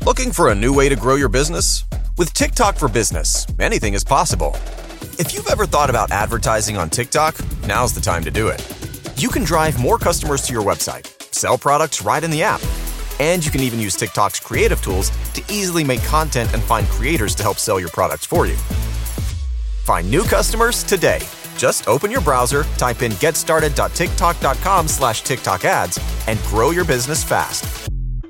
Looking for a new way to grow your business? With TikTok for Business, anything is possible. If you've ever thought about advertising on TikTok, now's the time to do it. You can drive more customers to your website, sell products right in the app, and you can even use TikTok's creative tools to easily make content and find creators to help sell your products for you. Find new customers today. Just open your browser, type in getstarted.tiktok.com/TikTok ads, and grow your business fast.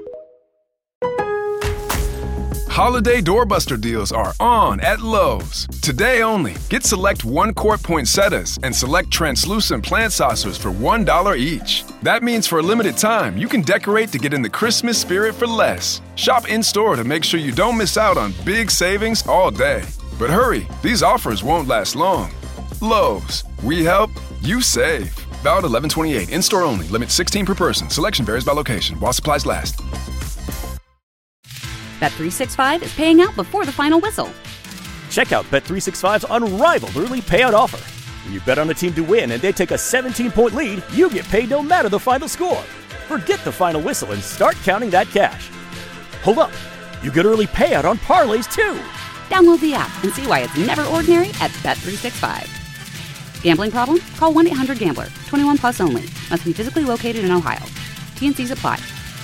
Holiday doorbuster deals are on at Lowe's. Today only, get select 1-quart poinsettias and select translucent plant saucers for $1 each. That means for a limited time, you can decorate to get in the Christmas spirit for less. Shop in-store to make sure you don't miss out on big savings all day. But hurry, these offers won't last long. Lowe's, we help, you save. Valid 11/28, in-store only, limit 16 per person. Selection varies by location, while supplies last. Bet365 is paying out before the final whistle. Check out Bet365's unrivaled early payout offer. When you bet on a team to win and they take a 17-point lead, you get paid no matter the final score. Forget the final whistle and start counting that cash. Hold up, you get early payout on parlays too. Download the app and see why it's never ordinary at Bet365. Gambling problem? Call 1-800-GAMBLER. 21 plus only. Must be physically located in Ohio. T&Cs apply.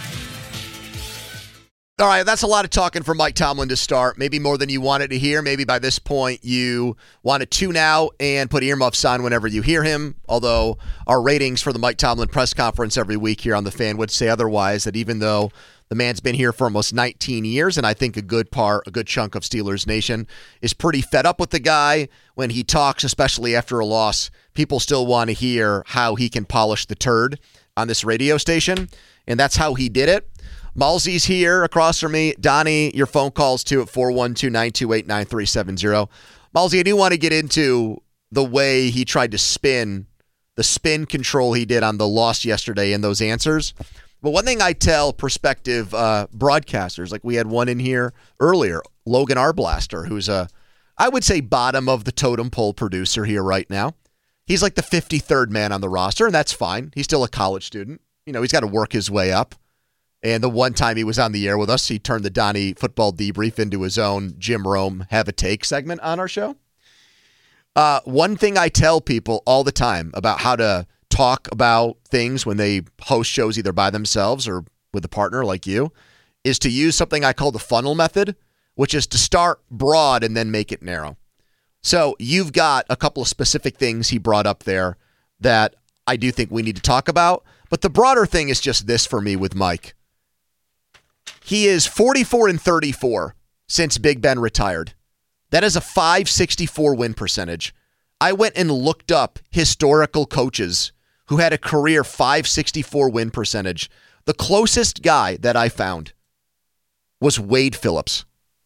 All right, that's a lot of talking for Mike Tomlin to start. Maybe more than you wanted to hear. Maybe by this point you want to tune out and put earmuffs on whenever you hear him. Although our ratings for the Mike Tomlin press conference every week here on The Fan would say otherwise, that even though the man's been here for almost 19 years, and I think a good chunk of Steelers Nation is pretty fed up with the guy when he talks, especially after a loss. People still want to hear how he can polish the turd on this radio station, and that's how he did it. Malzy's here across from me. Donnie, your phone calls too at 412-928-9370. Malzy, I do want to get into the way he tried to spin, the spin control he did on the loss yesterday and those answers. But one thing I tell prospective broadcasters, like we had one in here earlier, Logan Arblaster, who's I would say bottom of the totem pole producer here right now. He's like the 53rd man on the roster, and that's fine. He's still a college student. You know, he's got to work his way up. And the one time he was on the air with us, he turned the Donnie Football Debrief into his own Jim Rome Have a Take segment on our show. One thing I tell people all the time about how to talk about things when they host shows either by themselves or with a partner like you is to use something I call the funnel method, which is to start broad and then make it narrow. So you've got a couple of specific things he brought up there that I do think we need to talk about. But the broader thing is just this for me with Mike. He is 44-34 since Big Ben retired. That is a .564 win percentage. I went and looked up historical coaches who had a career .564 win percentage. The closest guy that I found was Wade Phillips.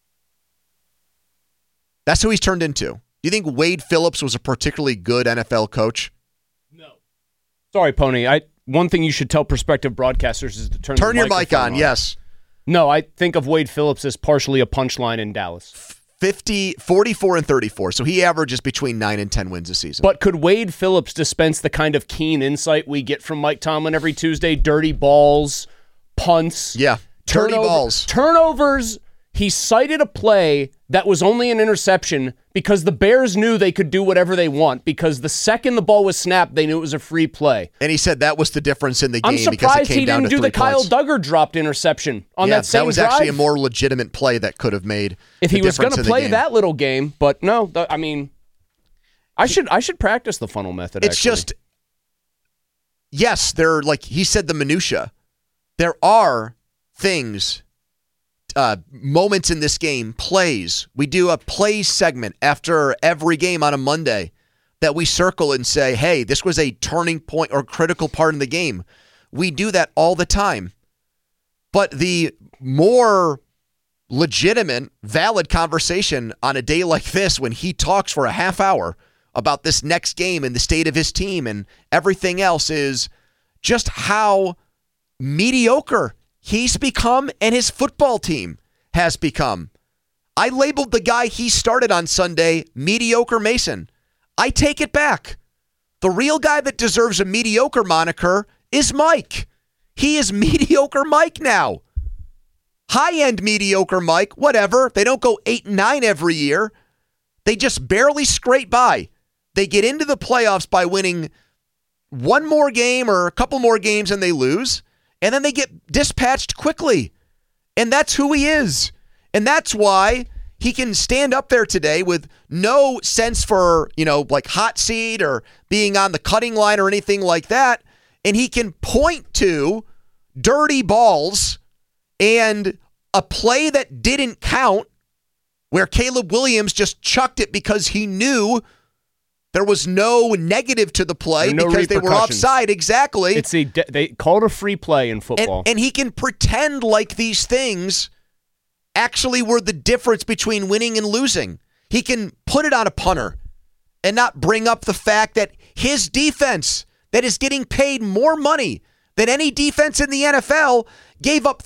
That's who he's turned into. Do you think Wade Phillips was a particularly good NFL coach? No. Sorry, Pony. One thing you should tell prospective broadcasters is to turn your mic on. Yes. No, I think of Wade Phillips as partially a punchline in Dallas. 44-34, so he averages between 9 and 10 wins a season. But could Wade Phillips dispense the kind of keen insight we get from Mike Tomlin every Tuesday? Dirty balls, punts. Yeah, dirty balls. Turnovers. He cited a play that was only an interception because the Bears knew they could do whatever they want because the second the ball was snapped, they knew it was a free play. And he said that was the difference in the game. I'm surprised he didn't do the Kyle Duggar dropped interception on that same drive. That was actually a more legitimate play that could have made if he was going to play that little game. But no, I mean, I should practice the funnel method. It's just, yes, they're like he said, the minutia. There are things. Moments in this game, plays. We do a plays segment after every game on a Monday that we circle and say, hey, this was a turning point or critical part in the game. We do that all the time. But the more legitimate, valid conversation on a day like this when he talks for a half hour about this next game and the state of his team and everything else is just how mediocre he's become and his football team has become. I labeled the guy he started on Sunday Mediocre Mason. I take it back. The real guy that deserves a mediocre moniker is Mike. He is Mediocre Mike now. High-end mediocre Mike, whatever. They don't go 8-9 every year. They just barely scrape by. They get into the playoffs by winning one more game or a couple more games and they lose. And then they get dispatched quickly. And that's who he is. And that's why he can stand up there today with no sense for, like hot seat or being on the cutting line or anything like that. And he can point to dirty balls and a play that didn't count where Caleb Williams just chucked it because he knew there was no negative to the play because they were offside. Exactly. They call it a free play in football. And he can pretend like these things actually were the difference between winning and losing. He can put it on a punter and not bring up the fact that his defense that is getting paid more money than any defense in the NFL gave up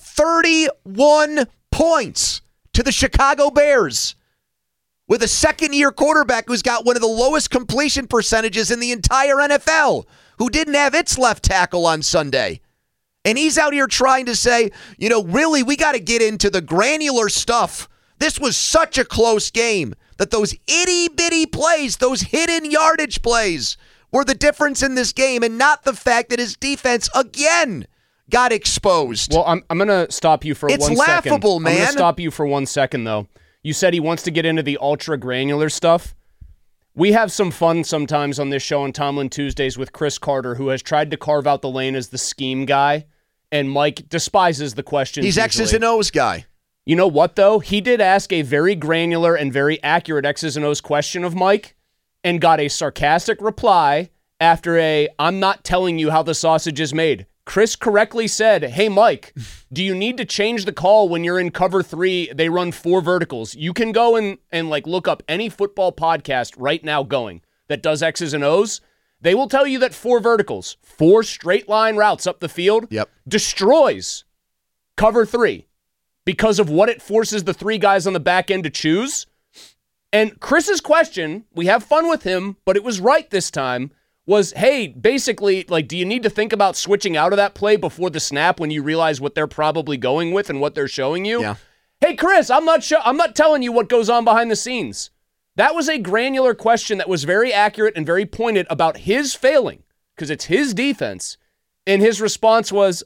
31 points to the Chicago Bears with a second-year quarterback who's got one of the lowest completion percentages in the entire NFL, who didn't have its left tackle on Sunday. And he's out here trying to say, really, we got to get into the granular stuff. This was such a close game that those itty-bitty plays, those hidden yardage plays, were the difference in this game and not the fact that his defense, again, got exposed. Well, I'm going to stop you for 1 second. It's laughable, man. I'm going to stop you for 1 second, though. You said he wants to get into the ultra-granular stuff. We have some fun sometimes on this show on Tomlin Tuesdays with Chris Carter, who has tried to carve out the lane as the scheme guy, and Mike despises the questions. He's X's and O's guy. You know what, though? He did ask a very granular and very accurate X's and O's question of Mike and got a sarcastic reply after I'm not telling you how the sausage is made. Chris correctly said, hey, Mike, do you need to change the call when you're in cover 3? They run 4 verticals. You can go and look up any football podcast right now going that does X's and O's. They will tell you that 4 verticals, 4 straight line routes up the field, destroys cover 3 because of what it forces the 3 guys on the back end to choose. And Chris's question, we have fun with him, but it was right this time, was, hey, basically, do you need to think about switching out of that play before the snap when you realize what they're probably going with and what they're showing you? Yeah. Hey, Chris, I'm not telling you what goes on behind the scenes. That was a granular question that was very accurate and very pointed about his failing, because it's his defense. And his response was,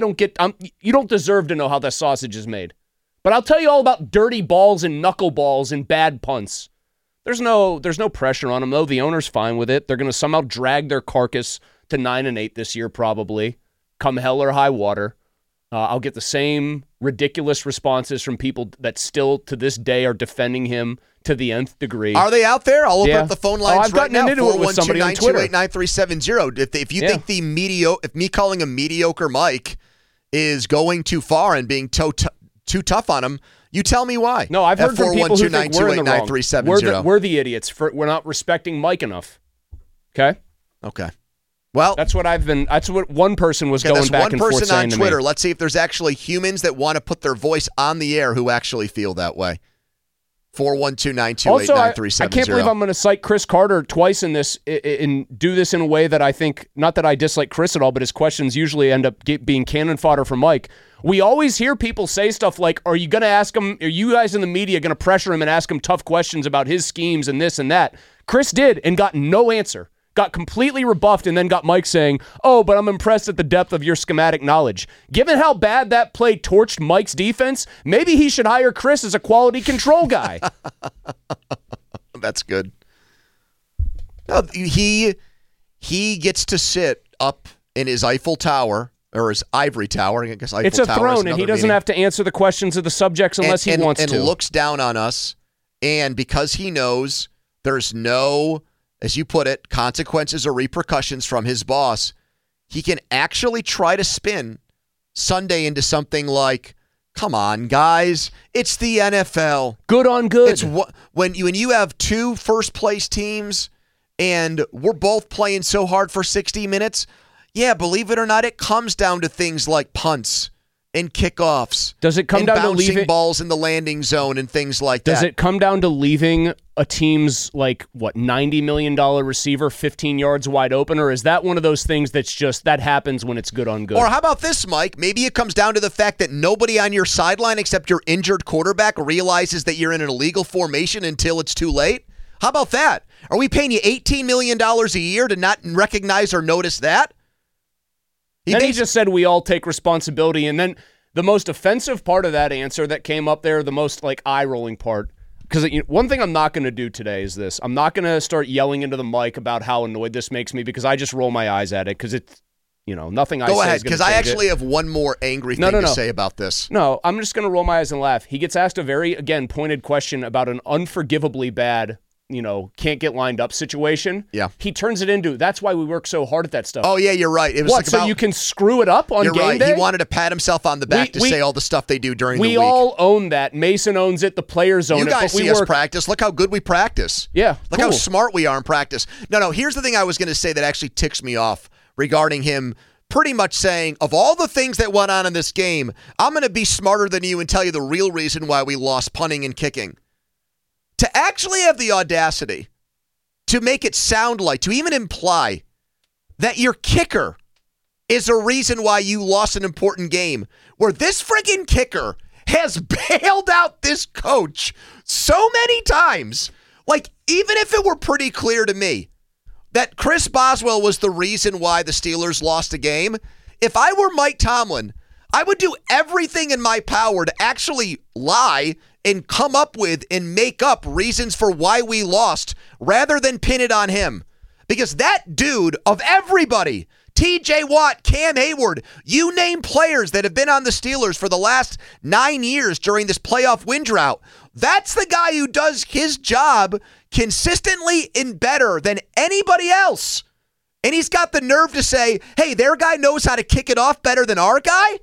you don't deserve to know how that sausage is made. But I'll tell you all about dirty balls and knuckleballs and bad punts. There's no pressure on them, though. The owner's fine with it. They're going to somehow drag their carcass to 9-8 this year, probably, come hell or high water. I'll get the same ridiculous responses from people that still, to this day, are defending him to the nth degree. Are they out there? I'll open up the phone lines right now. I've gotten into it with somebody on Twitter. 412-928-9370. If you think if me calling him mediocre Mike is going too far and being too tough on him, you tell me why. No, I've heard from people who think we're in the wrong. We're the idiots. We're not respecting Mike enough. Okay? Okay. Well, that's what one person was going back and forth saying to me. One person on Twitter. Let's see if there's actually humans that want to put their voice on the air who actually feel that way. 412-928-9370. Also, I can't believe I'm going to cite Chris Carter twice in this and do this in a way that I think, not that I dislike Chris at all, but his questions usually end up being cannon fodder for Mike. We always hear people say stuff like, are you going to ask him, are you guys in the media going to pressure him and ask him tough questions about his schemes and this and that? Chris did and got no answer. Got completely rebuffed and then got Mike saying, oh, but I'm impressed at the depth of your schematic knowledge. Given how bad that play torched Mike's defense, maybe he should hire Chris as a quality control guy. That's good. No, he gets to sit up in his Eiffel Tower, or his ivory tower. I guess Eiffel it's a Tower throne, and he doesn't have to answer the questions of the subjects unless he wants to. And looks down on us, and because he knows there's no, as you put it, consequences or repercussions from his boss, he can actually try to spin Sunday into something like, come on, guys, it's the NFL. Good on good. It's when you have 2 first-place teams and we're both playing so hard for 60 minutes, yeah, believe it or not, it comes down to things like punts and kickoffs. Does it come down to bouncing leaving balls in the landing zone and things like that? Does it come down to leaving a team's $90 million receiver 15 yards wide open, or is that one of those things that's just that happens when it's good on good? Or how about this, Mike? Maybe it comes down to the fact that nobody on your sideline except your injured quarterback realizes that you're in an illegal formation until it's too late? How about that? Are we paying you $18 million a year to not recognize or notice that? He just said we all take responsibility, and then the most offensive part of that answer that came up there, the most eye-rolling part, because one thing I'm not going to do today is this. I'm not going to start yelling into the mic about how annoyed this makes me because I just roll my eyes at it because it's, nothing I say is going to change it. Go ahead, because I actually have one more angry thing to say about this. No, I'm just going to roll my eyes and laugh. He gets asked a very, again, pointed question about an unforgivably bad can't get lined up situation. Yeah. He turns it into, that's why we work so hard at that stuff. Oh, yeah, you're right. It was so you can screw it up on game day? He wanted to pat himself on the back to say all the stuff they do during the week. We all own that. Mason owns it. The players own it. You guys see us practice. Look how good we practice. Yeah, Look how smart we are in practice. No, here's the thing I was going to say that actually ticks me off regarding him pretty much saying, of all the things that went on in this game, I'm going to be smarter than you and tell you the real reason why we lost punting and kicking. To actually have the audacity to make it sound like, to even imply that your kicker is a reason why you lost an important game, where this friggin' kicker has bailed out this coach so many times. Even if it were pretty clear to me that Chris Boswell was the reason why the Steelers lost a game, if I were Mike Tomlin, I would do everything in my power to actually lie and come up with and make up reasons for why we lost rather than pin it on him. Because that dude, of everybody, TJ Watt, Cam Hayward, you name players that have been on the Steelers for the last 9 years during this playoff win drought, that's the guy who does his job consistently and better than anybody else. And he's got the nerve to say, hey, their guy knows how to kick it off better than our guy?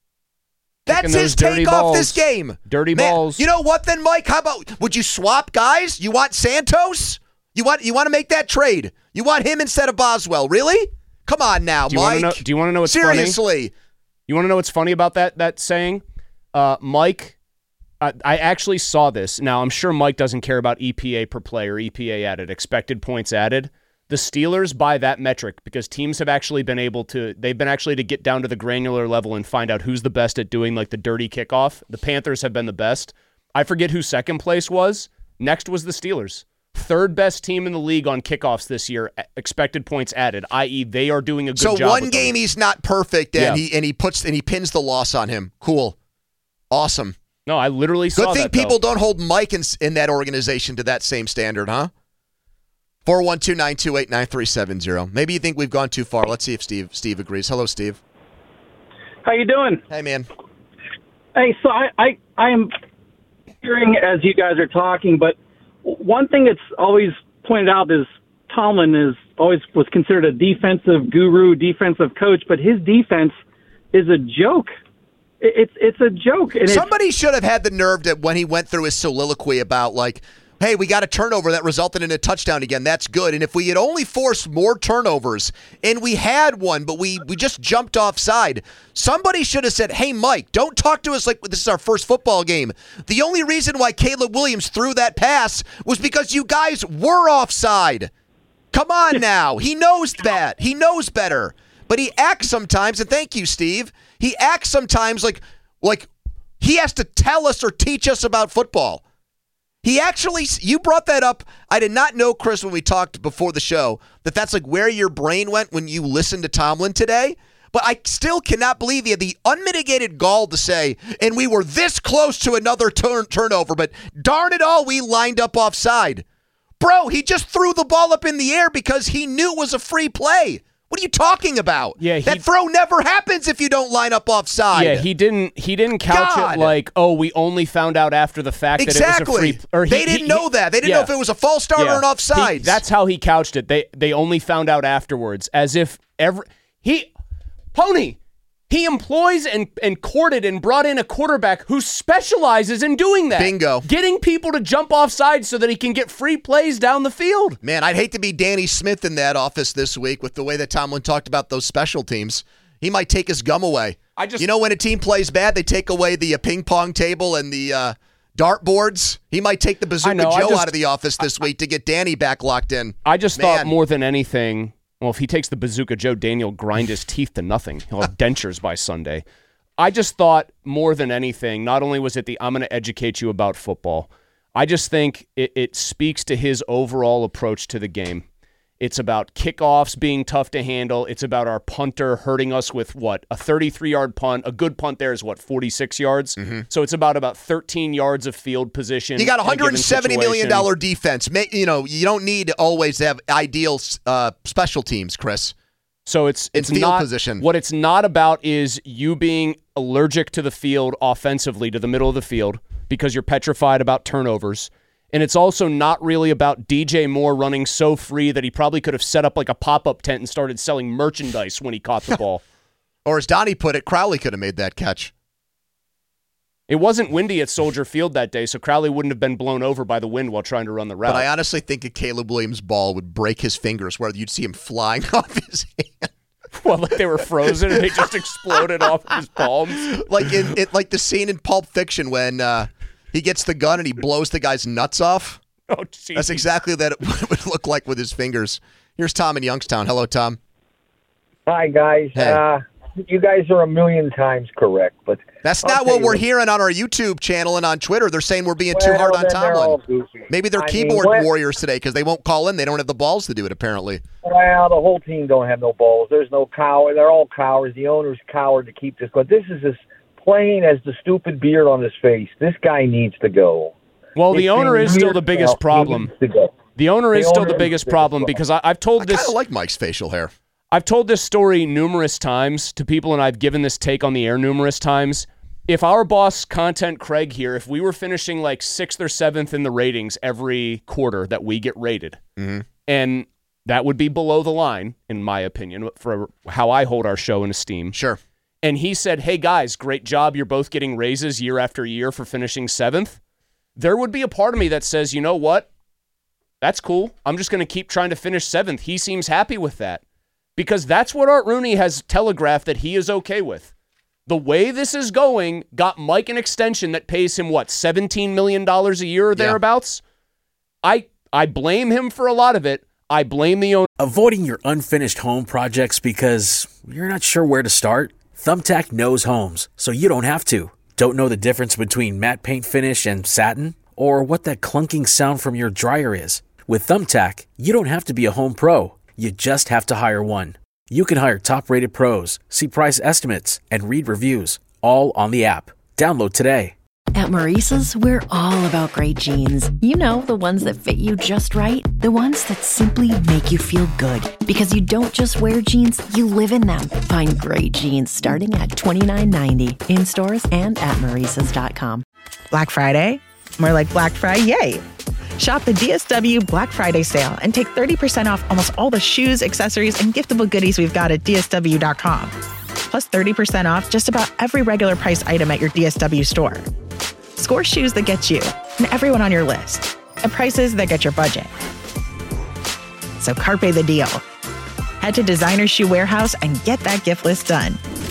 That's his take off this game. Dirty balls. You know what then, Mike? How about, would you swap guys? You want Santos? You want to make that trade? You want him instead of Boswell? Really? Come on now, Mike. Do you want to know what's funny? Seriously. You want to know what's funny about that saying? Mike, I actually saw this. Now, I'm sure Mike doesn't care about EPA per play or EPA added, expected points added. The Steelers buy that metric because teams have actually been able to, to get down to the granular level and find out who's the best at doing the dirty kickoff. The Panthers have been the best. I forget who second place was. Next was the Steelers. Third best team in the league on kickoffs this year, expected points added, i.e. they are doing a good job. So one game he's not perfect and he pins the loss on him. Cool. Awesome. No, I literally saw that. Good thing people don't hold Mike in that organization to that same standard, huh? 412-928-9370. Maybe you think we've gone too far. Let's see if Steve agrees. Hello, Steve. How you doing? Hey, man. Hey, so I am hearing as you guys are talking, but one thing that's always pointed out is Tomlin was considered a defensive guru, defensive coach, but his defense is a joke. It's a joke. And somebody should have had the nerve that when he went through his soliloquy about hey, we got a turnover that resulted in a touchdown again. That's good. And if we had only forced more turnovers, and we had one, but we just jumped offside, somebody should have said, hey, Mike, don't talk to us like this is our first football game. The only reason why Caleb Williams threw that pass was because you guys were offside. Come on now. He knows that. He knows better. But he acts sometimes, and thank you, Steve, he acts sometimes like he has to tell us or teach us about football. He actually, you brought that up. I did not know, Chris, when we talked before the show, that's where your brain went when you listened to Tomlin today. But I still cannot believe he had the unmitigated gall to say, and we were this close to another turnover, but darn it all, we lined up offside. Bro, he just threw the ball up in the air because he knew it was a free play. What are you talking about? Yeah, that throw never happens if you don't line up offside. Yeah, he didn't couch it like, oh, we only found out after the fact that it was a free. They didn't know that. They didn't know if it was a false start or an offside. That's how he couched it. They only found out afterwards, as if he employs and courted and brought in a quarterback who specializes in doing that. Bingo. Getting people to jump offside so that he can get free plays down the field. Man, I'd hate to be Danny Smith in that office this week with the way that Tomlin talked about those special teams. He might take his gum away. when a team plays bad, they take away the ping pong table and the dart boards. He might take the Bazooka Joe out of the office this week to get Danny back locked in. I just thought more than anything, well, if he takes the Bazooka Joe, Daniel grind his teeth to nothing. He'll have dentures by Sunday. I just thought more than anything, not only was it I'm going to educate you about football, I just think it speaks to his overall approach to the game. It's about kickoffs being tough to handle. It's about our punter hurting us with, a 33-yard punt. A good punt there is, 46 yards? Mm-hmm. So it's about 13 yards of field position. You got $170 million defense. You don't need to always have ideal special teams, Chris. So it's field not, position. What it's not about is you being allergic to the field offensively, to the middle of the field, because you're petrified about turnovers. And it's also not really about DJ Moore running so free that he probably could have set up like a pop-up tent and started selling merchandise when he caught the ball. Or as Donnie put it, Crowley could have made that catch. It wasn't windy at Soldier Field that day, so Crowley wouldn't have been blown over by the wind while trying to run the route. But I honestly think a Caleb Williams ball would break his fingers, where you'd see him flying off his hand. Well, like they were frozen and they just exploded off his palms. Like like the scene in Pulp Fiction when he gets the gun and he blows the guy's nuts off. Oh, geez. That's exactly what it would look like with his fingers. Here's Tom in Youngstown. Hello, Tom. Hi, guys. Hey. You guys are a million times correct, but that's not what we're hearing on our YouTube channel and on Twitter. They're saying we're being too hard on Tomlin. Maybe they're keyboard warriors today because they won't call in. They don't have the balls to do it, apparently. Well, the whole team don't have no balls. There's no coward. They're all cowards. The owner's coward to keep this going. This is as plain as the stupid beard on his face. This guy needs to go. Well, the owner is still the biggest problem. The owner is still the biggest problem because I've told this. I kind of like Mike's facial hair. I've told this story numerous times to people, and I've given this take on the air numerous times. If our boss, Content Craig here, if we were finishing like 6th or 7th in the ratings every quarter that we get rated, and that would be below the line, in my opinion, for how I hold our show in esteem. Sure. And he said, hey, guys, great job. You're both getting raises year after year for finishing 7th. There would be a part of me that says, you know what? That's cool. I'm just going to keep trying to finish 7th. He seems happy with that. Because that's what Art Rooney has telegraphed that he is okay with. The way this is going got Mike an extension that pays him, $17 million a year or thereabouts? I blame him for a lot of it. I blame the owner. Avoiding your unfinished home projects because you're not sure where to start? Thumbtack knows homes, so you don't have to. Don't know the difference between matte paint finish and satin? Or what that clunking sound from your dryer is? With Thumbtack, you don't have to be a home pro. You just have to hire one. You can hire top-rated pros, see price estimates, and read reviews, all on the app. Download today. At Maurice's, we're all about great jeans. You know, the ones that fit you just right. The ones that simply make you feel good. Because you don't just wear jeans, you live in them. Find great jeans starting at $29.90 in stores and at Maurice's.com. Black Friday? More like Black Friday, yay! Shop the DSW Black Friday sale and take 30% off almost all the shoes, accessories, and giftable goodies we've got at DSW.com. Plus 30% off just about every regular price item at your DSW store. Score shoes that get you and everyone on your list at prices that get your budget. So carpe the deal. Head to Designer Shoe Warehouse and get that gift list done.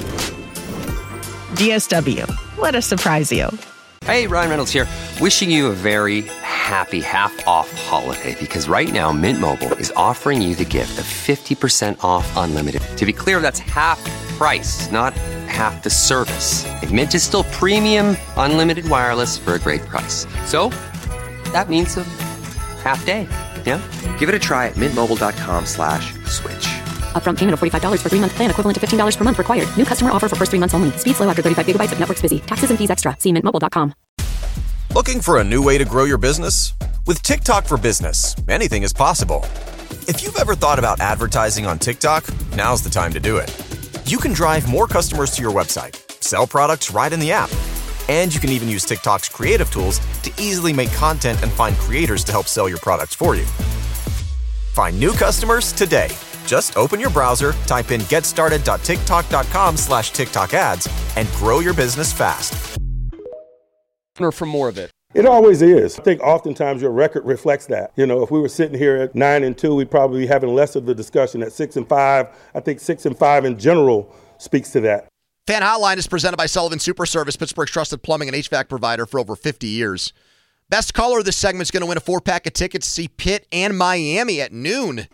DSW, let us surprise you. Hey, Ryan Reynolds here. Wishing you a very happy half-off holiday because right now Mint Mobile is offering you the gift of 50% off unlimited. To be clear, that's half price, not half the service. And Mint is still premium unlimited wireless for a great price. So that means a half day. Yeah? Give it a try at mintmobile.com/switch. Upfront payment of $45 for 3-month plan, equivalent to $15 per month required. New customer offer for first 3 months only. Speed slow after 35 gigabytes if network's busy. Taxes and fees extra. See mintmobile.com. Looking for a new way to grow your business? With TikTok for Business, anything is possible. If you've ever thought about advertising on TikTok, now's the time to do it. You can drive more customers to your website, sell products right in the app, and you can even use TikTok's creative tools to easily make content and find creators to help sell your products for you. Find new customers today. Just open your browser, type in getstarted.tiktok.com/TikTok ads, and grow your business fast. Or for more of it. It always is. I think oftentimes your record reflects that. You know, if we were sitting here at 9-2, we'd probably be having less of the discussion at 6-5. I think 6-5 in general speaks to that. Fan Hotline is presented by Sullivan Super Service, Pittsburgh's trusted plumbing and HVAC provider for over 50 years. Best caller of this segment is going to win a 4-pack of tickets to see Pitt and Miami at noon.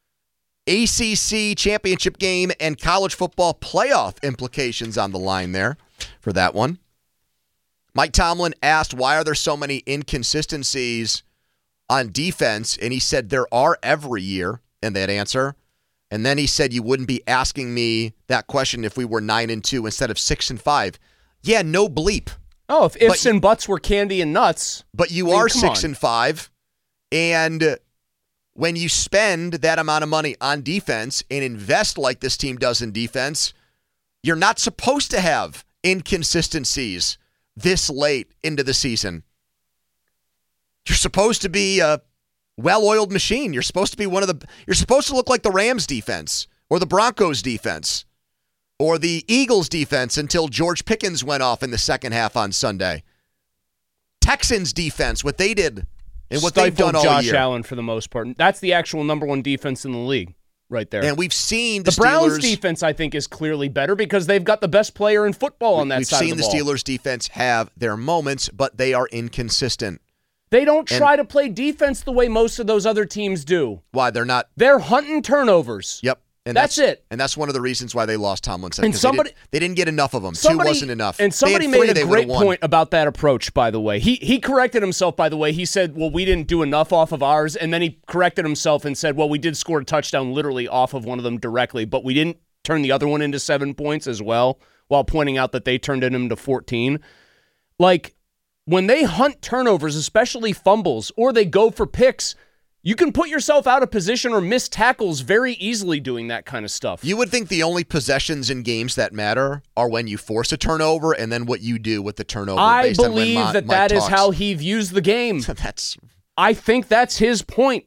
ACC championship game and college football playoff implications on the line there for that one. Mike Tomlin asked, why are there so many inconsistencies on defense? And he said there are every year in that answer. And then he said you wouldn't be asking me that question if we were 9-2 instead of 6-5. Yeah, no bleep. Oh, if ifs and buts were candy and nuts. But you are 6-5, and when you spend that amount of money on defense and invest like this team does in defense, you're not supposed to have inconsistencies this late into the season. You're supposed to be a well-oiled machine. You're supposed to be you're supposed to look like the Rams defense or the Broncos defense or the Eagles defense until George Pickens went off in the second half on Sunday. Texans defense, what they did and what they've done all year. Josh Allen for the most part. That's the actual number one defense in the league right there. And we've seen the Browns defense, I think, is clearly better because they've got the best player in football on that side of the ball. We've seen the Steelers defense have their moments, but they are inconsistent. They don't try to play defense the way most of those other teams do. Why? They're not. They're hunting turnovers. Yep. And that's it. And that's one of the reasons why they lost Tomlinson. And they didn't get enough of them. 2 wasn't enough. And somebody made a great point about that approach, by the way. He corrected himself, by the way. He said, well, we didn't do enough off of ours. And then he corrected himself and said, well, we did score a touchdown literally off of one of them directly, but we didn't turn the other one into 7 points as well, while pointing out that they turned it into 14. Like, when they hunt turnovers, especially fumbles, or they go for picks, you can put yourself out of position or miss tackles very easily doing that kind of stuff. You would think the only possessions in games that matter are when you force a turnover and then what you do with the turnover. I believe that is how he views the game. I think that's his point.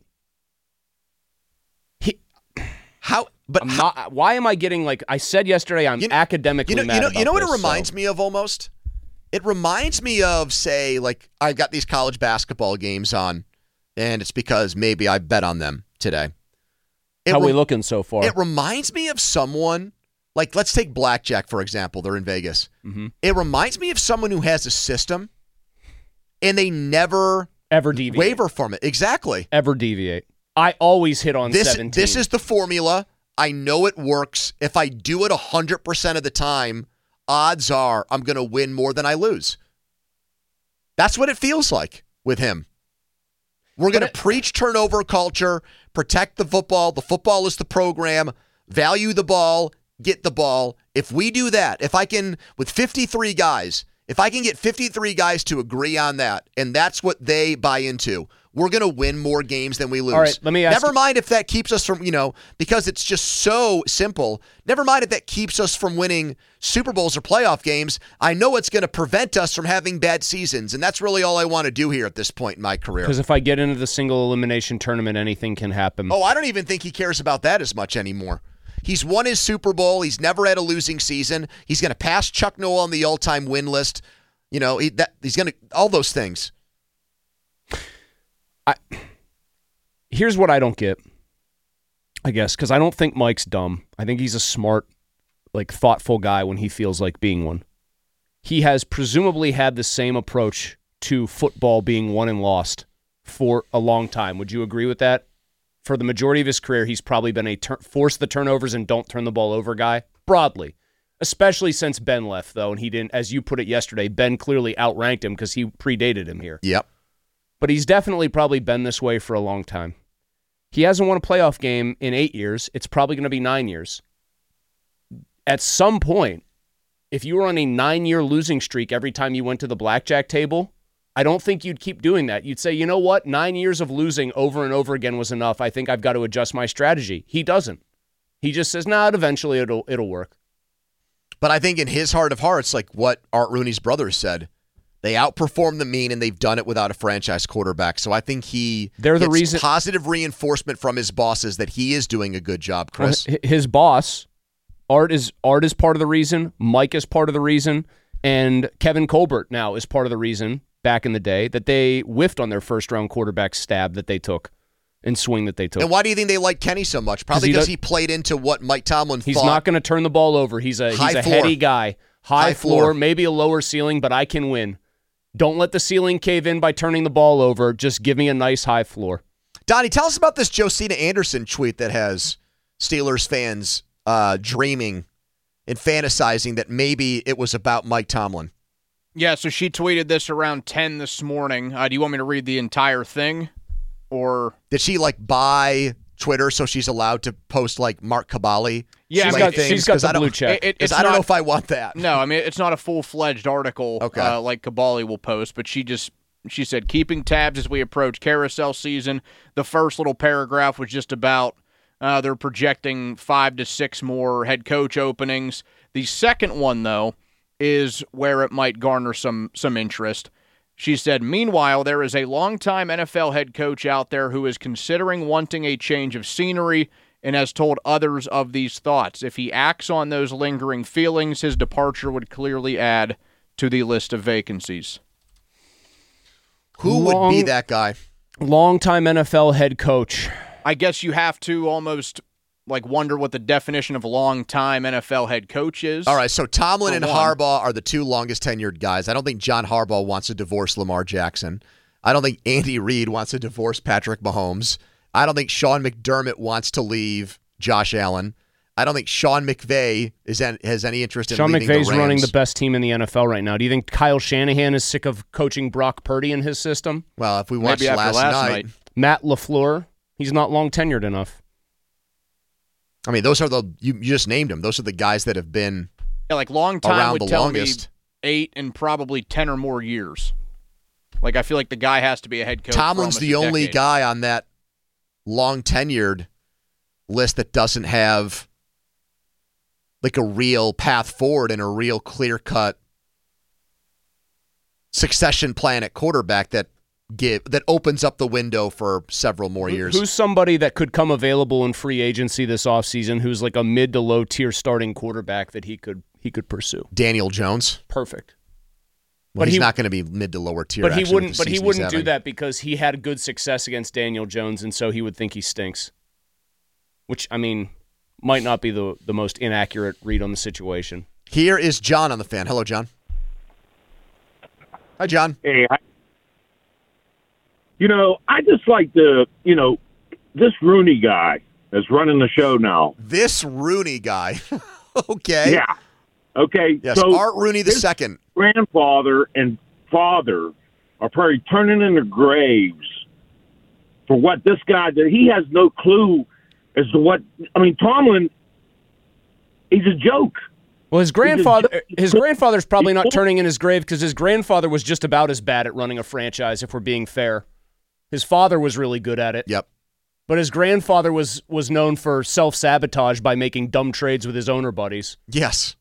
Why am I getting, like I said yesterday, I'm academically mad about this. You know what it reminds me of almost? It reminds me of, say, like I've got these college basketball games on, and it's because maybe I bet on them today. How we looking so far? It reminds me of someone, like let's take blackjack, for example. They're in Vegas. Mm-hmm. It reminds me of someone who has a system, and they never ever deviate. Waver from it. Exactly. Ever deviate. I always hit on 17. This is the formula. I know it works. If I do it 100% of the time, odds are I'm going to win more than I lose. That's what it feels like with him. We're going to preach turnover culture, protect the football. The football is the program. Value the ball, get the ball. If we do that, if I can, with 53 guys, if I can get 53 guys to agree on that, and that's what they buy into, we're going to win more games than we lose. All right, let me ask Never mind if that keeps us from, because it's just so simple. Never mind if that keeps us from winning Super Bowls or playoff games. I know it's going to prevent us from having bad seasons, and that's really all I want to do here at this point in my career. Because if I get into the single elimination tournament, anything can happen. Oh, I don't even think he cares about that as much anymore. He's won his Super Bowl. He's never had a losing season. He's going to pass Chuck Noll on the all-time win list. He's going to all those things. Here's what I don't get, I guess, because I don't think Mike's dumb. I think he's a smart, thoughtful guy when he feels like being one. He has presumably had the same approach to football being won and lost for a long time. Would you agree with that? For the majority of his career, he's probably been a force the turnovers and don't turn the ball over guy, broadly. Especially since Ben left, though, and he didn't, as you put it yesterday, Ben clearly outranked him because he predated him here. Yep. But he's definitely probably been this way for a long time. He hasn't won a playoff game in 8 years. It's probably going to be 9 years. At some point, if you were on a 9-year losing streak every time you went to the blackjack table, I don't think you'd keep doing that. You'd say, you know what? 9 years of losing over and over again was enough. I think I've got to adjust my strategy. He doesn't. He just says, eventually it'll work. But I think in his heart of hearts, like what Art Rooney's brothers said, they outperformed the mean, and they've done it without a franchise quarterback. So I think they're the reason positive reinforcement from his bosses that he is doing a good job, Chris. His boss, Art is part of the reason. Mike is part of the reason, and Kevin Colbert now is part of the reason. Back in the day, that they whiffed on their first-round quarterback stab that they took and swing that they took. And why do you think they like Kenny so much? Probably because he played into what Mike Tomlin He's thought. not going to turn the ball over. He's a heady guy. High floor, maybe a lower ceiling, but I can win. Don't let the ceiling cave in by turning the ball over. Just give me a nice high floor. Donnie, tell us about this Josina Anderson tweet that has Steelers fans dreaming and fantasizing that maybe it was about Mike Tomlin. Yeah, so she tweeted this around 10 this morning. Do you want me to read the entire thing? Or did she buy Twitter so she's allowed to post Mark Cabali? Yeah, she's got the blue check. I don't know if I want that. No, I mean it's not a full-fledged article like Cabali will post, but she said keeping tabs as we approach carousel season. The first little paragraph was just about they're projecting 5 to 6 more head coach openings. The second one though is where it might garner some interest. She said, meanwhile, there is a longtime NFL head coach out there who is considering wanting a change of scenery and has told others of these thoughts. If he acts on those lingering feelings, his departure would clearly add to the list of vacancies. Who would be that guy? Longtime NFL head coach. I guess you have to almost wonder what the definition of long-time NFL head coach is. All right, so Tomlin and Harbaugh are the 2 longest tenured guys. I don't think John Harbaugh wants to divorce Lamar Jackson. I don't think Andy Reid wants to divorce Patrick Mahomes. I don't think Sean McDermott wants to leave Josh Allen. I don't think Sean McVay has any interest in leaving the Rams. Sean McVay's running the best team in the NFL right now. Do you think Kyle Shanahan is sick of coaching Brock Purdy in his system? Well, if we watched last night. Matt LaFleur, he's not long tenured enough. I mean, those are you just named them. Those are the guys that have been long time around would the tell longest. Me 8 and probably 10 or more years. I feel like the guy has to be a head coach. Tomlin's the only guy on that long tenured list that doesn't have a real path forward and a real clear cut succession plan at quarterback that opens up the window for several more years. Who's somebody that could come available in free agency this offseason who's a mid to low tier starting quarterback that he could pursue? Daniel Jones. Perfect. Well, he's not going to be mid to lower tier. But he wouldn't do that because he had good success against Daniel Jones, and so he would think he stinks. Which, I mean, might not be the most inaccurate read on the situation. Here is John on the Fan. Hello, John. Hi, John. Hey, I just like this Rooney guy that's running the show now. This Rooney guy. Okay. Yeah. Okay. Yes, so Art Rooney II. Grandfather and father are probably turning in their graves for what this guy did. He has no clue as to what. I mean, Tomlin, he's a joke. Well, his grandfather's probably not turning in his grave because his grandfather was just about as bad at running a franchise, if we're being fair. His father was really good at it. Yep. But his grandfather was known for self-sabotage by making dumb trades with his owner buddies. Yes.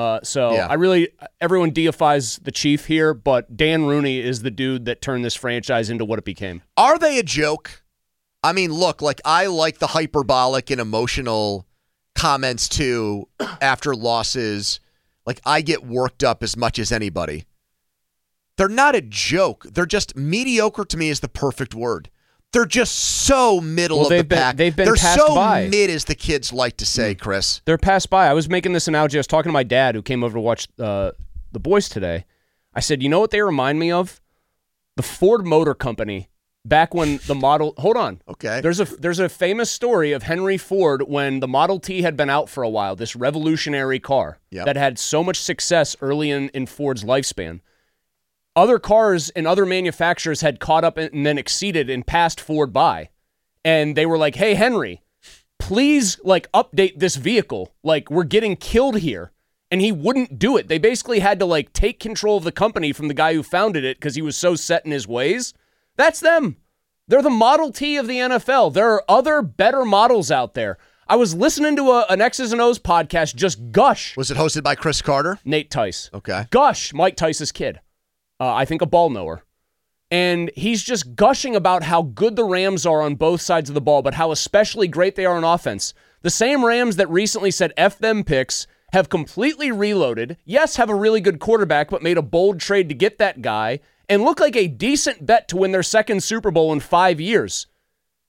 Everyone deifies the Chief here, but Dan Rooney is the dude that turned this franchise into what it became. Are they a joke? I mean, look, I like the hyperbolic and emotional comments too after losses. I get worked up as much as anybody. They're not a joke. They're just mediocre. To me is the perfect word. They're just so middle of the pack. They've been They're passed so by. mid, as the kids like to say, Chris. They're passed by. I was making this analogy. I was talking to my dad, who came over to watch the boys today. I said, you know what they remind me of? The Ford Motor Company. Back when the model... Hold on. Okay. There's a famous story of Henry Ford when the Model T had been out for a while, this revolutionary car that had so much success early in Ford's lifespan. Other cars and other manufacturers had caught up and then exceeded and passed Ford by. And they were like, hey, Henry, please update this vehicle. We're getting killed here. And he wouldn't do it. They basically had to take control of the company from the guy who founded it because he was so set in his ways. That's them. They're the Model T of the NFL. There are other better models out there. I was listening to an X's and O's podcast just gush. Was it hosted by Chris Carter? Nate Tice. Okay. Gush, Mike Tice's kid. I think a ball knower. And he's just gushing about how good the Rams are on both sides of the ball, but how especially great they are on offense. The same Rams that recently said F them picks have completely reloaded. Yes, have a really good quarterback, but made a bold trade to get that guy and look like a decent bet to win their second Super Bowl in 5 years.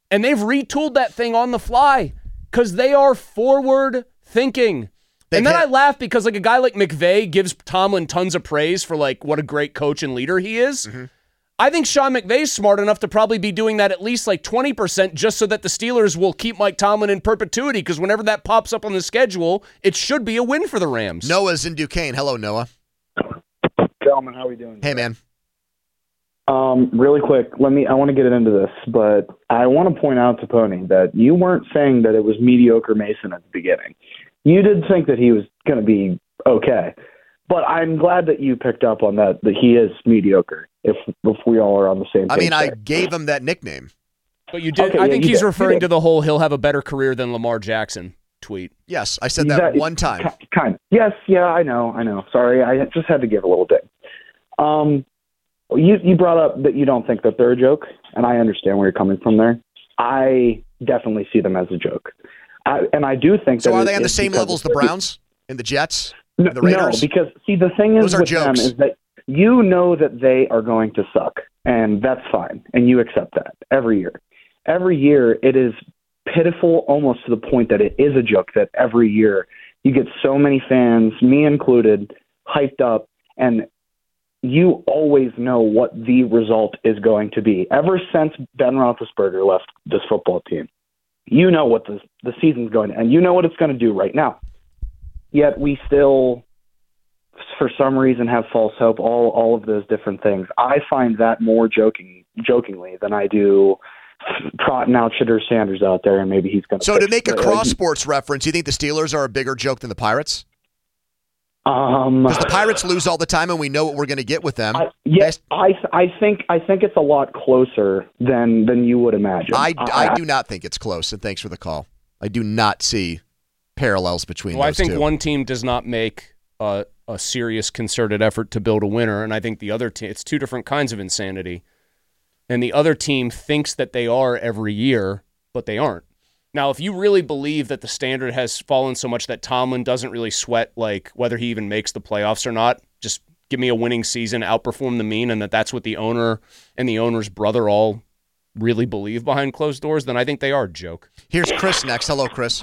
And they've retooled that thing on the fly because they are forward thinking. And then I laugh because like a guy like McVay gives Tomlin tons of praise for like what a great coach and leader he is. Mm-hmm. I think Sean McVay's smart enough to probably be doing that at least like 20% just so that the Steelers will keep Mike Tomlin in perpetuity because whenever that pops up on the schedule, it should be a win for the Rams. Noah's in Duquesne. Hello, Noah. Gentlemen, how are we doing? Hey, man. Really quick, I want to get into this, but I want to point out to Pony that you weren't saying that it was mediocre Mason at the beginning. You did think that he was going to be okay, but I'm glad that you picked up on that he is mediocre, if we all are on the same page. I mean, I gave him that nickname. But you did. Okay, I think he's referring to the whole he'll have a better career than Lamar Jackson tweet. Yes, I said that one time. Kind of. Yes, yeah, I know. Sorry, I just had to give a little bit. You brought up that you don't think that they're a joke, and I understand where you're coming from there. I definitely see them as a joke. And I do think so. That are they on the same level as the Browns and the Jets and the Raiders? No, because, see, the thing is with them is that you know that they are going to suck, and that's fine, and you accept that every year. Every year, it is pitiful almost to the point that it is a joke that every year you get so many fans, me included, hyped up, and you always know what the result is going to be. Ever since Ben Roethlisberger left this football team, you know what the season's going to, and you know what it's going to do right now. Yet we still, for some reason, have false hope, all of those different things. I find that more jokingly than I do trotting out Shedeur Sanders out there, and maybe he's going to. So to make a cross-sports reference, you think the Steelers are a bigger joke than the Pirates? Because the Pirates lose all the time, and we know what we're going to get with them. Yes, I think it's a lot closer than you would imagine. I do not think it's close, and thanks for the call. I do not see parallels between those two. I think one team does not make a serious concerted effort to build a winner, and I think the other team, it's two different kinds of insanity. And the other team thinks that they are every year, but they aren't. Now, if you really believe that the standard has fallen so much that Tomlin doesn't really sweat like whether he even makes the playoffs or not, just give me a winning season, outperform the mean, and that's what the owner and the owner's brother all really believe behind closed doors, then I think they are a joke. Here's Chris next. Hello, Chris.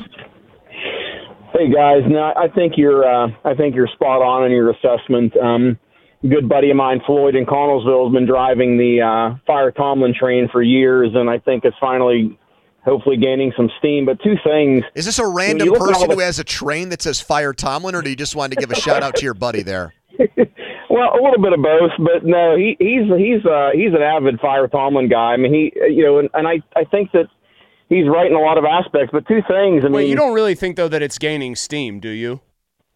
Hey guys, no, I think you're spot on in your assessment. Good buddy of mine, Floyd in Connellsville, has been driving the Fire Tomlin train for years, and I think it's finally, hopefully, gaining some steam. But two things. Is this a random person who has a train that says Fire Tomlin, or do you just want to give a shout out to your buddy there? Well, a little bit of both, but no, he's an avid Fire Tomlin guy. I mean, and I think that he's right in a lot of aspects. But two things. Wait, you don't really think though that it's gaining steam, do you?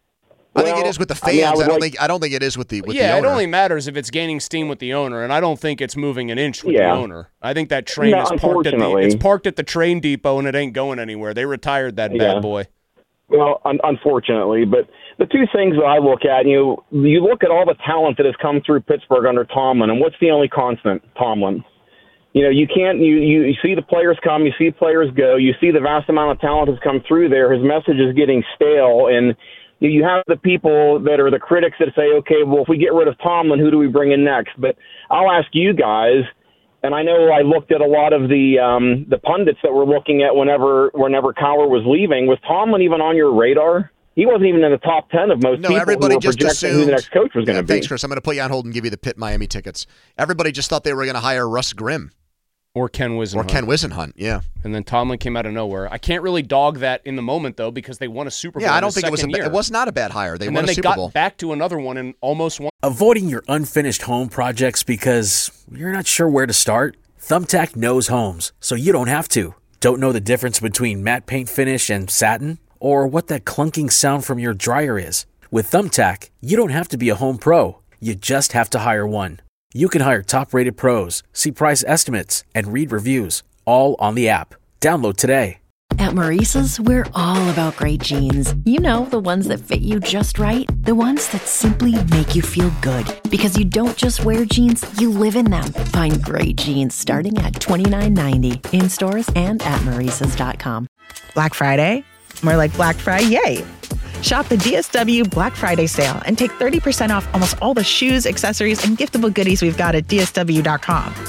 I think it is with the fans. I don't think it is with the owner. It only matters if it's gaining steam with the owner, and I don't think it's moving an inch with the owner. I think that train is parked at the train depot, and it ain't going anywhere. They retired that bad boy. Well, unfortunately, but the two things that I look at, you look at all the talent that has come through Pittsburgh under Tomlin, and what's the only constant? Tomlin. You can't. You see the players come, you see players go, you see the vast amount of talent has come through there. His message is getting stale, and you have the people that are the critics that say, okay, well, if we get rid of Tomlin, who do we bring in next? But I'll ask you guys, and I know I looked at a lot of the pundits that were looking at whenever Cowher was leaving. Was Tomlin even on your radar? He wasn't even in the top 10 of most people everybody who were just projecting assumed who the next coach was going to be. Thanks, Chris. I'm going to put you on hold and give you the Pitt Miami tickets. Everybody just thought they were going to hire Russ Grimm. Or Ken Wisenhunt. Yeah. And then Tomlin came out of nowhere. I can't really dog that in the moment, though, because they won a Super Bowl. Yeah, I don't think it was not a bad hire. They won a Super Bowl. And then they got back to another one and almost won. Avoiding your unfinished home projects because you're not sure where to start? Thumbtack knows homes, so you don't have to. Don't know the difference between matte paint finish and satin? Or what that clunking sound from your dryer is? With Thumbtack, you don't have to be a home pro. You just have to hire one. You can hire top-rated pros, see price estimates, and read reviews, all on the app. Download today. At Maurice's, we're all about great jeans. You know, the ones that fit you just right. The ones that simply make you feel good. Because you don't just wear jeans, you live in them. Find great jeans starting at $29.90 in stores and at Maurice's.com. Black Friday? More like Black Friday. Shop the DSW Black Friday sale and take 30% off almost all the shoes, accessories, and giftable goodies we've got at DSW.com.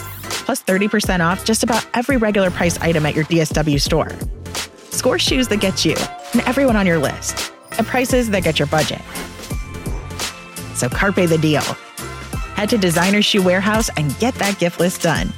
plus 30% off just about every regular price item at your DSW store. Score shoes that get you and everyone on your list at prices that get your budget. So carpe the deal. Head to Designer Shoe Warehouse and get that gift list done.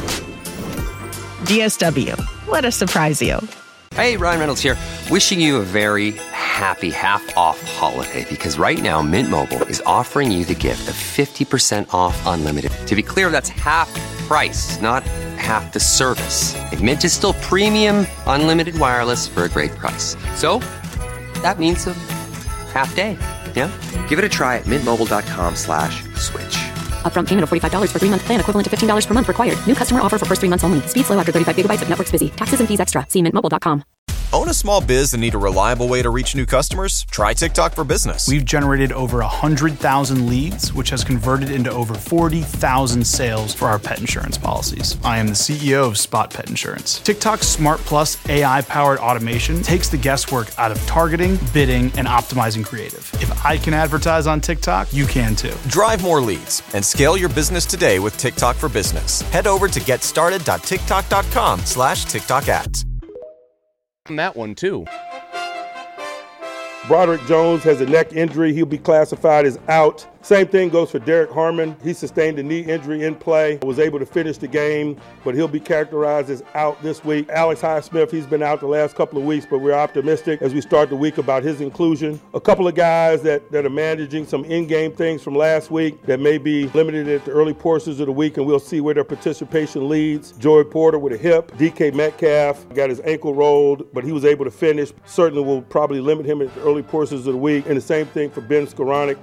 DSW, let us surprise you. Hey, Ryan Reynolds here, wishing you a very happy half-off holiday, because right now Mint Mobile is offering you the gift of 50% off unlimited. To be clear, that's half price, not half the service. And Mint is still premium unlimited wireless for a great price. So that means a half day, yeah? Give it a try at mintmobile.com/switch. Upfront payment of $45 for 3-month plan, equivalent to $15 per month required. New customer offer for first 3 months only. Speed slow after 35 gigabytes if network's busy. Taxes and fees extra. See mintmobile.com. Own a small biz and need a reliable way to reach new customers? Try TikTok for Business. We've generated over 100,000 leads, which has converted into over 40,000 sales for our pet insurance policies. I am the CEO of Spot Pet Insurance. TikTok's Smart Plus AI-powered automation takes the guesswork out of targeting, bidding, and optimizing creative. If I can advertise on TikTok, you can too. Drive more leads and scale your business today with TikTok for Business. Head over to getstarted.tiktok.com/TikTok ads. That one too. Broderick Jones has a neck injury. He'll be classified as out. Same thing goes for Derek Harmon. He sustained a knee injury in play, was able to finish the game, but he'll be characterized as out this week. Alex Highsmith, he's been out the last couple of weeks, but we're optimistic as we start the week about his inclusion. A couple of guys that are managing some in-game things from last week that may be limited at the early portions of the week, and we'll see where their participation leads. Joey Porter with a hip. DK Metcalf got his ankle rolled, but he was able to finish. Certainly will probably limit him at the early portions of the week. And the same thing for Ben Skoranek.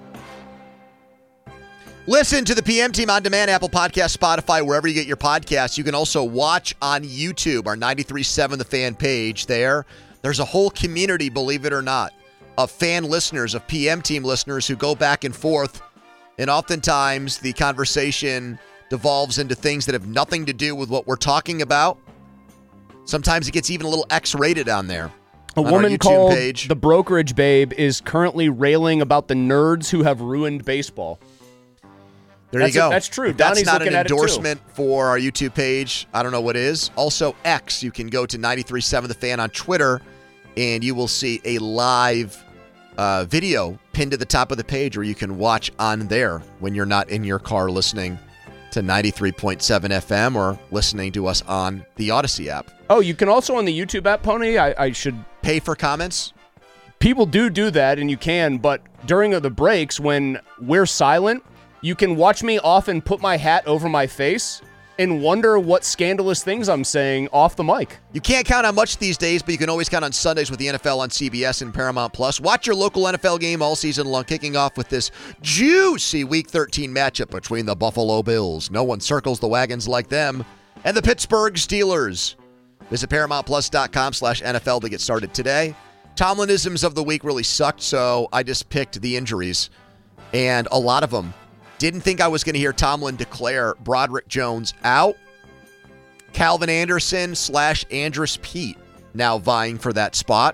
Listen to the PM Team on demand, Apple Podcasts, Spotify, wherever you get your podcasts. You can also watch on YouTube, our 93.7 The Fan page there. There's a whole community, believe it or not, of fan listeners, of PM Team listeners who go back and forth. And oftentimes the conversation devolves into things that have nothing to do with what we're talking about. Sometimes it gets even a little X-rated on there. A woman called The Brokerage Babe is currently railing about the nerds who have ruined baseball. There you go. That's true. If that's Donnie's not an looking at it, too. endorsement for our YouTube page, I don't know what is. Also, X, you can go to 93.7 The Fan on Twitter, and you will see a live video pinned to the top of the page where you can watch on there when you're not in your car listening to 93.7 FM or listening to us on the Odyssey app. Oh, you can also on the YouTube app, Pony. I should pay for comments. People do that, and you can, but during the breaks when we're silent, you can watch me often put my hat over my face and wonder what scandalous things I'm saying off the mic. You can't count on much these days, but you can always count on Sundays with the NFL on CBS and Paramount Plus. Watch your local NFL game all season long, kicking off with this juicy Week 13 matchup between the Buffalo Bills. No one circles the wagons like them. And the Pittsburgh Steelers. Visit ParamountPlus.com/NFL to get started today. Tomlinisms of the week really sucked, so I just picked the injuries. And a lot of them. Didn't think I was going to hear Tomlin declare Broderick Jones out. Calvin Anderson / Andrus Peat now vying for that spot.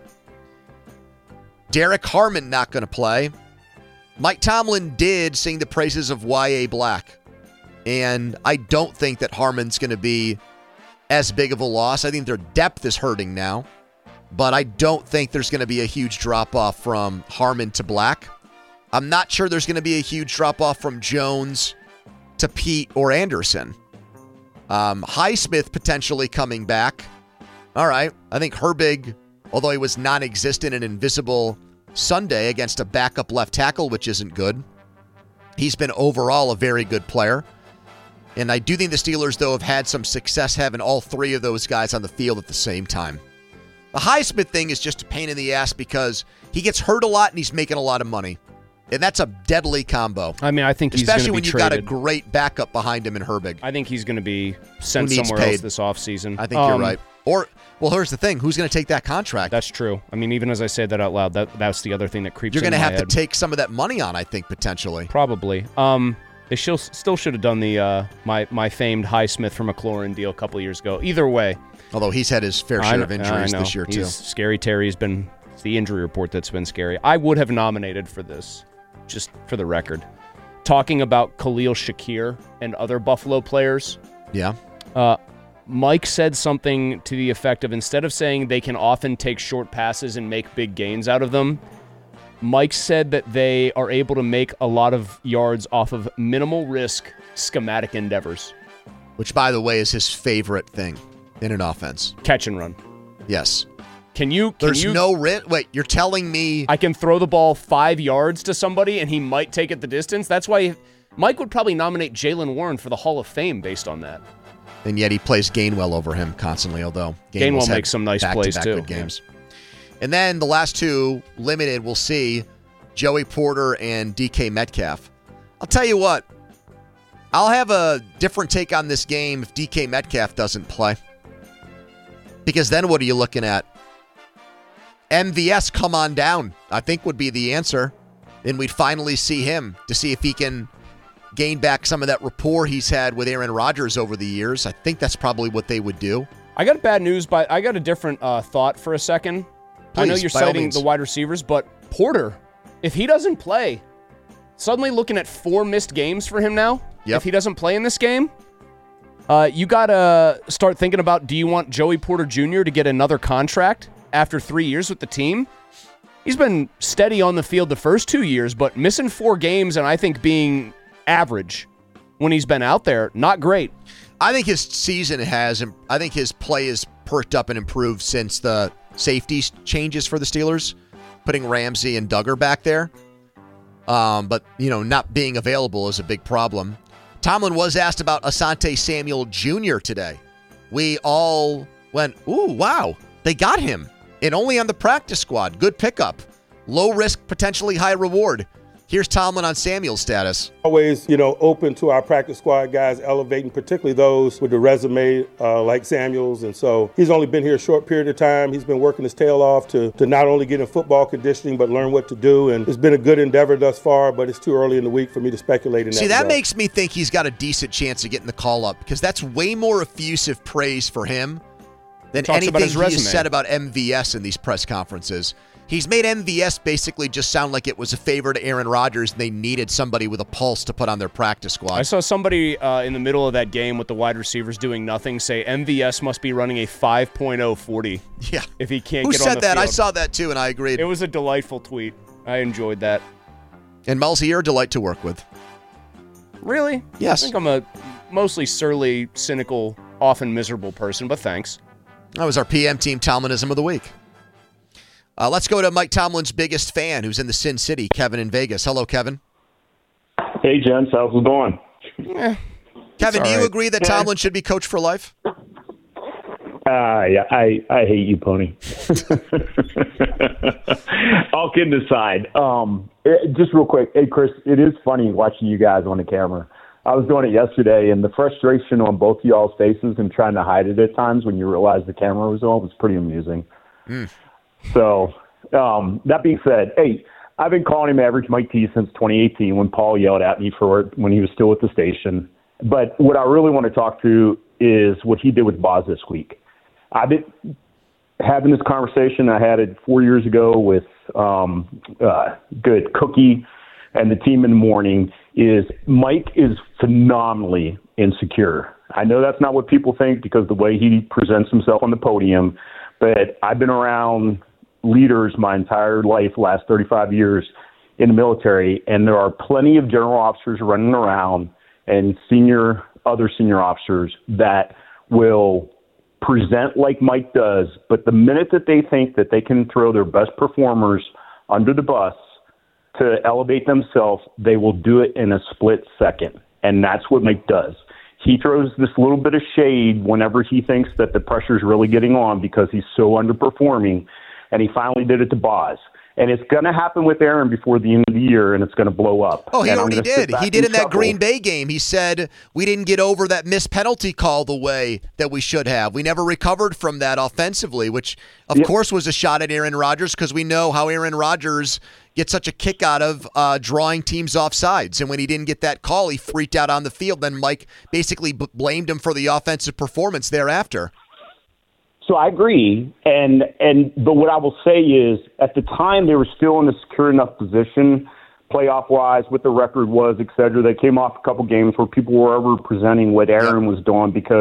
Derek Harmon not going to play. Mike Tomlin did sing the praises of Y.A. Black. And I don't think that Harmon's going to be as big of a loss. I think their depth is hurting now. But I don't think there's going to be a huge drop-off from Harmon to Black. I'm not sure there's going to be a huge drop-off from Jones to Pete or Anderson. Highsmith potentially coming back. All right. I think Herbig, although he was non-existent and invisible Sunday against a backup left tackle, which isn't good, he's been overall a very good player. And I do think the Steelers, though, have had some success having all three of those guys on the field at the same time. The Highsmith thing is just a pain in the ass because he gets hurt a lot and he's making a lot of money. And that's a deadly combo. I mean, I think he's going to be especially when you've got a great backup behind him in Herbig. I think he's going to be sent somewhere else this offseason. I think you're right. Or, well, here's the thing. Who's going to take that contract? That's true. I mean, even as I say that out loud, that's the other thing that creeps in my head. You're going to have to take some of that money on, I think, potentially. Probably. They still should have done the my famed Highsmith from McLaurin deal a couple years ago. Either way. Although he's had his fair share of injuries this year, too. Scary Terry's been the injury report that's been scary. I would have nominated for this. Just for the record, talking about Khalil Shakir and other Buffalo players. Yeah. Mike said something to the effect of, instead of saying they can often take short passes and make big gains out of them, Mike said that they are able to make a lot of yards off of minimal risk schematic endeavors. Which, by the way, is his favorite thing in an offense. Catch and run. Yes. There's no risk. Wait, you're telling me I can throw the ball 5 yards to somebody and he might take it the distance? That's why Mike would probably nominate Jaylen Warren for the Hall of Fame based on that. And yet he plays Gainwell over him constantly, although Gainwell makes some nice plays too. Good games. Yeah. And then the last two, limited, we'll see, Joey Porter and DK Metcalf. I'll tell you what, I'll have a different take on this game if DK Metcalf doesn't play. Because then what are you looking at? MVS come on down, I think would be the answer. And we'd finally see him to see if he can gain back some of that rapport he's had with Aaron Rodgers over the years. I think that's probably what they would do. I got bad news, but I got a different thought for a second. Please, I know you're citing the wide receivers, but Porter, if he doesn't play, suddenly looking at 4 missed games for him now. Yep. If he doesn't play in this game, you got to start thinking about, do you want Joey Porter Jr. to get another contract after 3 years with the team? He's been steady on the field the first 2 years, but missing 4 games and I think being average when he's been out there, not great. I think his season I think his play has perked up and improved since the safety changes for the Steelers, putting Ramsey and Duggar back there. But, not being available is a big problem. Tomlin was asked about Asante Samuel Jr. today. We all went, ooh, wow, they got him. And only on the practice squad. Good pickup. Low risk, potentially high reward. Here's Tomlin on Samuel's status. Always, open to our practice squad guys elevating, particularly those with the resume like Samuel's. And so he's only been here a short period of time. He's been working his tail off to not only get in football conditioning, but learn what to do. And it's been a good endeavor thus far, but it's too early in the week for me to speculate in that. See, that makes me think he's got a decent chance of getting the call up, because that's way more effusive praise for him than anything he's said about MVS in these press conferences. He's made MVS basically just sound like it was a favor to Aaron Rodgers and they needed somebody with a pulse to put on their practice squad. I saw somebody in the middle of that game with the wide receivers doing nothing say MVS must be running a 5.0 40. Yeah. If he can't Who get on said the that? field. I saw that too, and I agreed. It was a delightful tweet. I enjoyed that. And Mulsey, you're a delight to work with. Really? Yes. I think I'm a mostly surly, cynical, often miserable person, but thanks. That was our PM Team Tomlinism of the week. Let's go to Mike Tomlin's biggest fan, who's in the Sin City, Kevin in Vegas. Hello, Kevin. Hey, gents. How's it going? Kevin, do you agree that Tomlin should be coach for life? Yeah, I hate you, Pony. All kidding aside, just real quick. Hey, Chris, it is funny watching you guys on the camera. I was doing it yesterday, and the frustration on both of y'all's faces and trying to hide it at times when you realized the camera was on was pretty amusing. So, that being said, hey, I've been calling him Average Mike T since 2018 when Paul yelled at me for it when he was still at the station. But what I really want to talk to is what he did with Boz this week. I've been having this conversation. I had it 4 years ago with good Cookie and the team in the morning. Is Mike is phenomenally insecure. I know that's not what people think because the way he presents himself on the podium, but I've been around leaders my entire life, last 35 years in the military, and there are plenty of general officers running around and other senior officers that will present like Mike does, but the minute that they think that they can throw their best performers under the bus to elevate themselves, they will do it in a split second. And that's what Mike does. He throws this little bit of shade whenever he thinks that the pressure's really getting on because he's so underperforming. And he finally did it to Boz. And it's going to happen with Aaron before the end of the year, and it's going to blow up. Oh, he already did. He did in that Green Bay game. He said, we didn't get over that missed penalty call the way that we should have. We never recovered from that offensively, which, of course, was a shot at Aaron Rodgers because we know how Aaron Rodgers gets such a kick out of drawing teams off sides. And when he didn't get that call, he freaked out on the field. Then Mike basically blamed him for the offensive performance thereafter. So I agree, but what I will say is, at the time they were still in a secure enough position, playoff-wise, what the record was, et cetera. They came off a couple games where people were over presenting what Aaron was doing because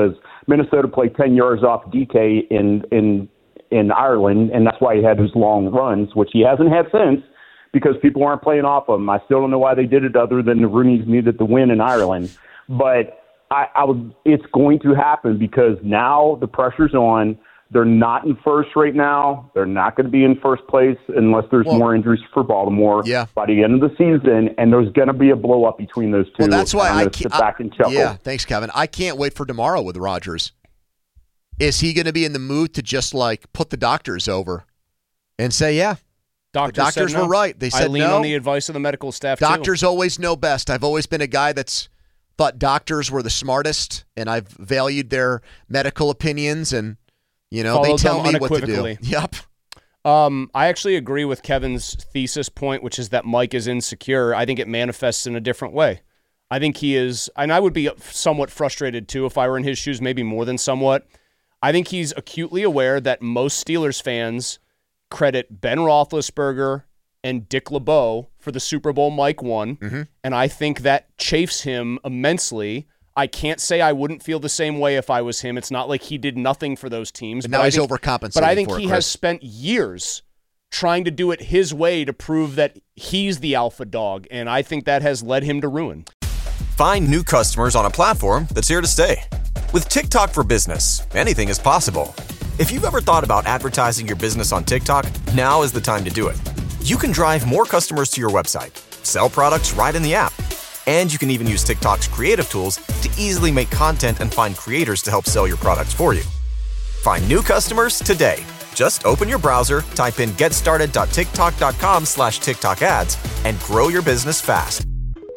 Minnesota played 10 yards off DK in Ireland, and that's why he had his long runs, which he hasn't had since because people aren't playing off him. I still don't know why they did it other than the Rooney's needed the win in Ireland. But it's going to happen because now the pressure's on. They're not in first right now. They're not going to be in first place unless there's more injuries for Baltimore by the end of the season, and there's going to be a blow-up between those two. Well, that's why I sit back and chuckle. Yeah, thanks, Kevin. I can't wait for tomorrow with Rodgers. Is he going to be in the mood to just, put the doctors over and say, yeah, the doctors were right. They said I lean on the advice of the medical staff, Doctors too. always know best. I've always been a guy that's thought doctors were the smartest, and I've valued their medical opinions, and they tell me what to do. Yep. I actually agree with Kevin's thesis point, which is that Mike is insecure. I think it manifests in a different way. I think he is, and I would be somewhat frustrated too if I were in his shoes, maybe more than somewhat. I think he's acutely aware that most Steelers fans credit Ben Roethlisberger and Dick LeBeau for the Super Bowl Mike won, and I think that chafes him immensely. I can't say I wouldn't feel the same way if I was him. It's not like he did nothing for those teams. And now he's overcompensating. But I think he has spent years trying to do it his way to prove that he's the alpha dog, and I think that has led him to ruin. Find new customers on a platform that's here to stay. With TikTok for Business, anything is possible. If you've ever thought about advertising your business on TikTok, now is the time to do it. You can drive more customers to your website, sell products right in the app, and you can even use TikTok's creative tools to easily make content and find creators to help sell your products for you. Find new customers today. Just open your browser, type in getstarted.tiktok.com/TikTok ads, and grow your business fast.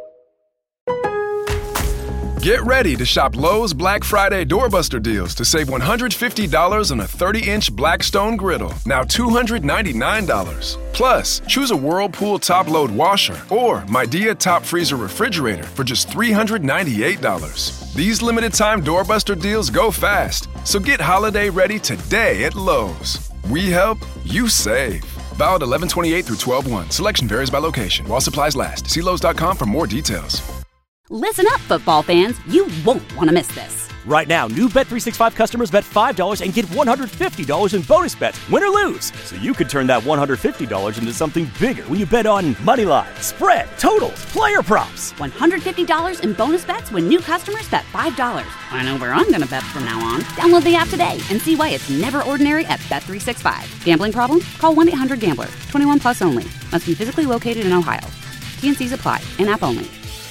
Get ready to shop Lowe's Black Friday Doorbuster deals to save $150 on a 30-inch Blackstone griddle, now $299. Plus, choose a Whirlpool top-load washer or Midea top freezer refrigerator for just $398. These limited-time Doorbuster deals go fast, so get holiday ready today at Lowe's. We help, you save. Valid 11/28 through 12/1. Selection varies by location. While supplies last. See Lowe's.com for more details. Listen up, football fans. You won't want to miss this. Right now, new Bet365 customers bet $5 and get $150 in bonus bets, win or lose. So you could turn that $150 into something bigger when you bet on money line, spread, totals, player props. $150 in bonus bets when new customers bet $5. I know where I'm going to bet from now on. Download the app today and see why it's never ordinary at Bet365. Gambling problem? Call 1-800-GAMBLER. 21 plus only. Must be physically located in Ohio. T&Cs apply. In-app only.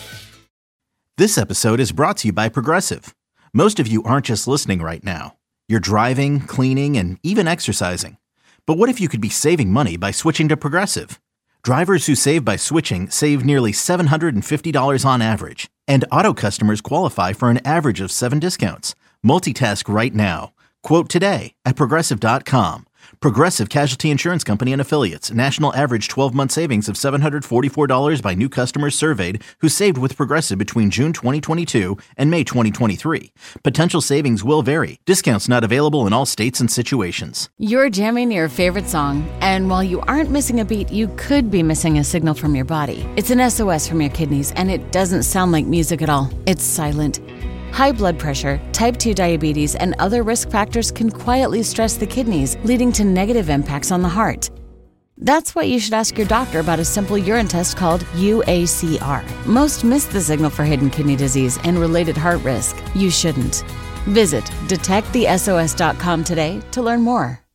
This episode is brought to you by Progressive. Most of you aren't just listening right now. You're driving, cleaning, and even exercising. But what if you could be saving money by switching to Progressive? Drivers who save by switching save nearly $750 on average. And auto customers qualify for an average of 7 discounts. Multitask right now. Quote today at Progressive.com. Progressive Casualty Insurance Company and Affiliates. National average 12-month savings of $744 by new customers surveyed who saved with Progressive between June 2022 and May 2023. Potential savings will vary. Discounts not available in all states and situations. You're jamming your favorite song, and while you aren't missing a beat, you could be missing a signal from your body. It's an SOS from your kidneys, and it doesn't sound like music at all. It's silent. High blood pressure, type 2 diabetes, and other risk factors can quietly stress the kidneys, leading to negative impacts on the heart. That's why you should ask your doctor about a simple urine test called UACR. Most miss the signal for hidden kidney disease and related heart risk. You shouldn't. Visit detectthesos.com today to learn more.